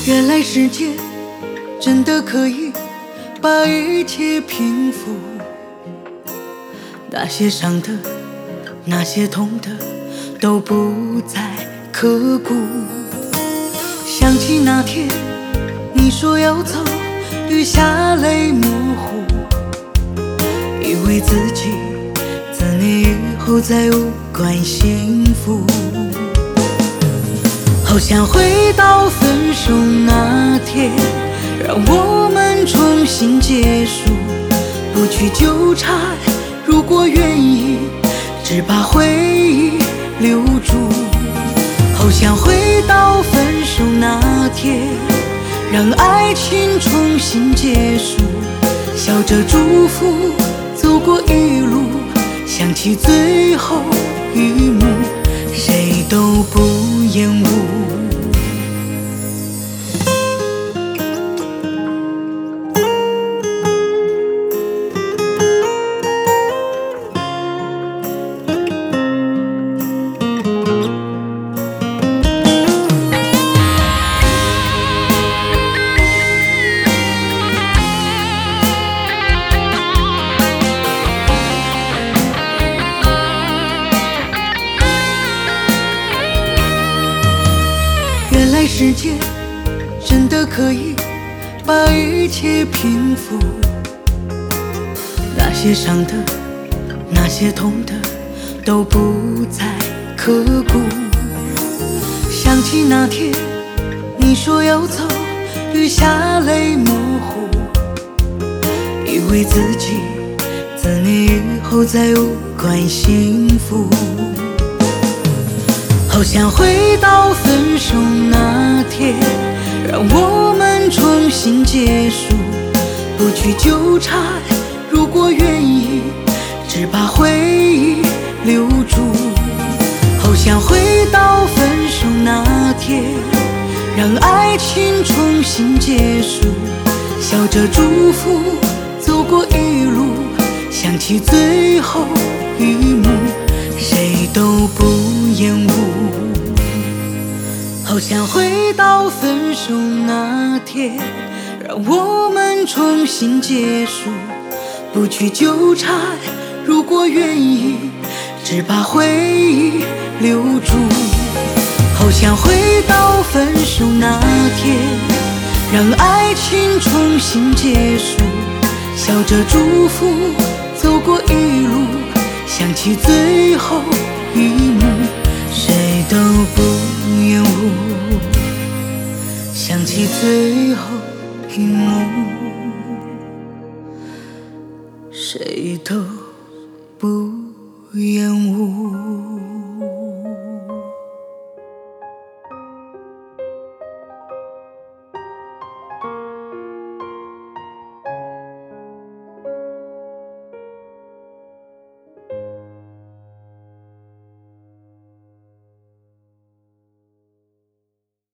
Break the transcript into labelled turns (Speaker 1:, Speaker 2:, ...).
Speaker 1: 原来世界真的可以把一切平复，那些伤的，那些痛的，都不再刻骨。想起那天你说要走，雨下泪模糊，以为自己自你以后再无关幸福。好想回到分手那天，让我们重新结束，不去纠缠，如果愿意，只把回忆留住。好想回到分手那天，让爱情重新结束，笑着祝福，走过一路，想起最后一幕，谁都不厌恶。原来世界真的可以把一切平复，那些伤的，那些痛的，都不再刻骨。想起那天你说要走，雨下泪模糊，以为自己自你以后再无关幸福。好想回到分手那天，让我们重新结束，不去纠缠，如果愿意，只把回忆留住。好想回到分手那天，让爱情重新结束，笑着祝福，走过一路，想起最后一幕，谁都不厌恶。好想回到分手那天，让我们重新结束，不去纠缠，如果愿意，只把回忆留住。好想回到分手那天，让爱情重新结束，笑着祝福，走过一路，想起最后一幕，谁都不厌恶。想起最后一幕，谁都不厌恶。